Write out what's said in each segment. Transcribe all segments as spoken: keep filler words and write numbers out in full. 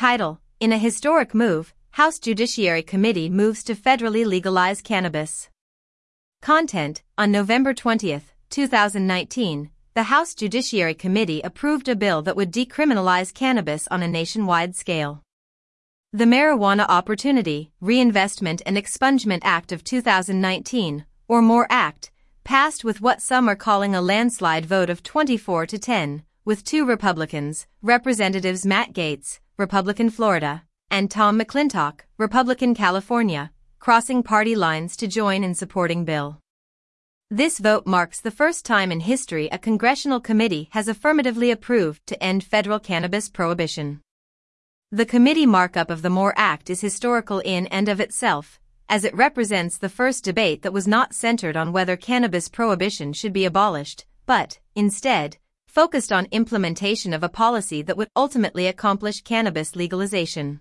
Title: In a historic move, House Judiciary Committee moves to federally legalize cannabis. Content: On November twentieth, two thousand nineteen, the House Judiciary Committee approved a bill that would decriminalize cannabis on a nationwide scale. The Marijuana Opportunity, Reinvestment and Expungement Act of two thousand nineteen, or MORE Act, passed with what some are calling a landslide vote of twenty-four to ten, with two Republicans, Representatives Matt Gaetz, Republican Florida, and Tom McClintock, Republican California, crossing party lines to join in supporting bill. This vote marks the first time in history a congressional committee has affirmatively approved to end federal cannabis prohibition. The committee markup of the MORE Act is historical in and of itself, as it represents the first debate that was not centered on whether cannabis prohibition should be abolished, but, instead, focused on implementation of a policy that would ultimately accomplish cannabis legalization.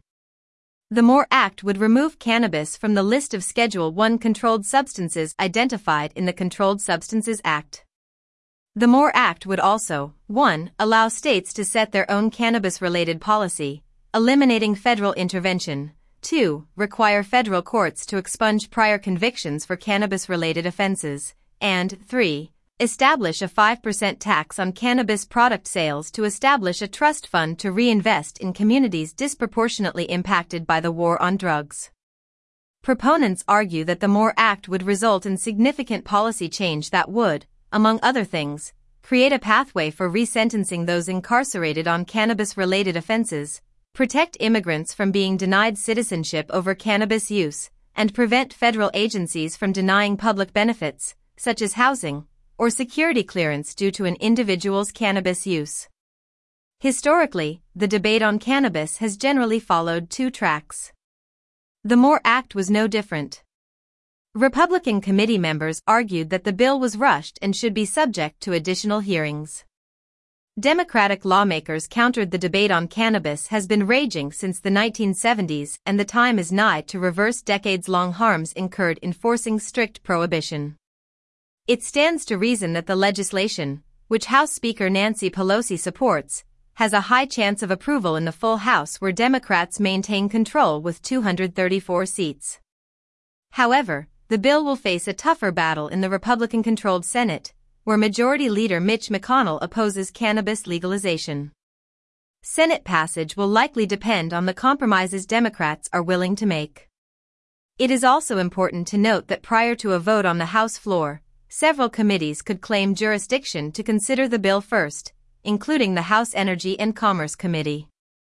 The MORE Act would remove cannabis from the list of Schedule one controlled substances identified in the Controlled Substances Act. The MORE Act would also, one allow states to set their own cannabis-related policy, eliminating federal intervention, two require federal courts to expunge prior convictions for cannabis-related offenses, and three establish a five percent tax on cannabis product sales to establish a trust fund to reinvest in communities disproportionately impacted by the war on drugs. Proponents argue that the MORE Act would result in significant policy change that would, among other things, create a pathway for resentencing those incarcerated on cannabis-related offenses, protect immigrants from being denied citizenship over cannabis use, and prevent federal agencies from denying public benefits, such as housing, or security clearance due to an individual's cannabis use. Historically, the debate on cannabis has generally followed two tracks. The MORE Act was no different. Republican committee members argued that the bill was rushed and should be subject to additional hearings. Democratic lawmakers countered the debate on cannabis has been raging since the nineteen seventies and the time is nigh to reverse decades-long harms incurred in forcing strict prohibition. It stands to reason that the legislation, which House Speaker Nancy Pelosi supports, has a high chance of approval in the full House where Democrats maintain control with two hundred thirty-four seats. However, the bill will face a tougher battle in the Republican-controlled Senate, where Majority Leader Mitch McConnell opposes cannabis legalization. Senate passage will likely depend on the compromises Democrats are willing to make. It is also important to note that prior to a vote on the House floor, several committees could claim jurisdiction to consider the bill first, including the House Energy and Commerce Committee.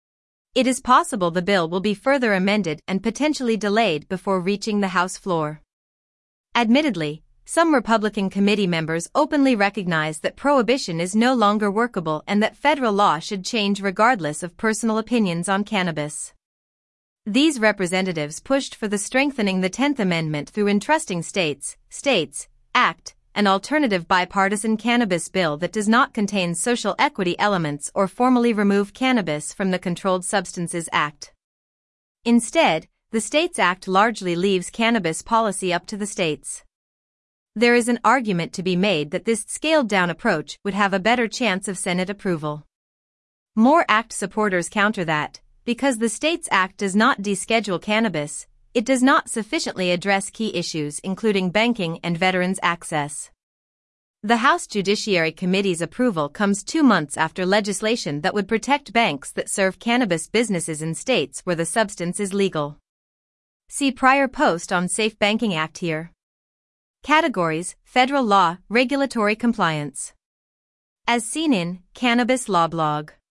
It is possible the bill will be further amended and potentially delayed before reaching the House floor. Admittedly, some Republican committee members openly recognize that prohibition is no longer workable and that federal law should change regardless of personal opinions on cannabis. These representatives pushed for the strengthening the tenth Amendment through entrusting states, States Act, an alternative bipartisan cannabis bill that does not contain social equity elements or formally remove cannabis from the Controlled Substances Act. Instead, the States Act largely leaves cannabis policy up to the states. There is an argument to be made that this scaled-down approach would have a better chance of Senate approval. MORE Act supporters counter that, because the States Act does not deschedule cannabis, it does not sufficiently address key issues including banking and veterans' access. The House Judiciary Committee's approval comes two months after legislation that would protect banks that serve cannabis businesses in states where the substance is legal. See prior post on Safe Banking Act here. Categories: Federal Law, Regulatory Compliance. As seen in Cannabis Law Blog.